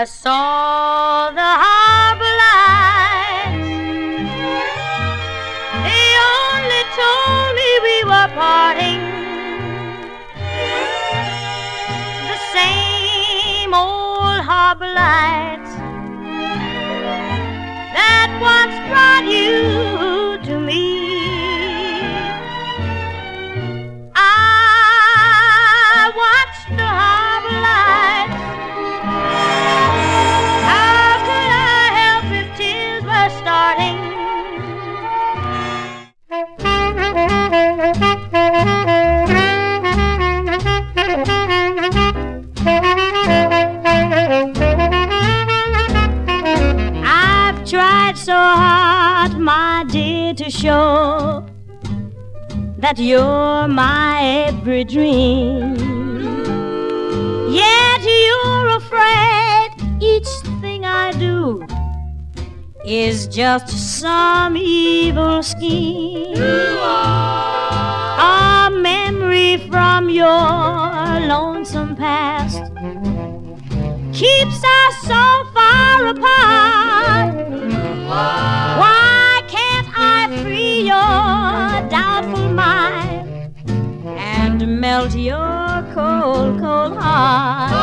I saw the harbor lights. They only told me we were parting. The same old harbor lights that once brought you to me. I watched the harbor lights. How could I help if tears were starting? I've tried so hard, my dear, to show that you're my every dream. Yet you're afraid each thing I do is just some evil scheme. A memory from your lonesome past keeps us so far apart. Why can't I free your doubtful mind and melt your cold, cold heart?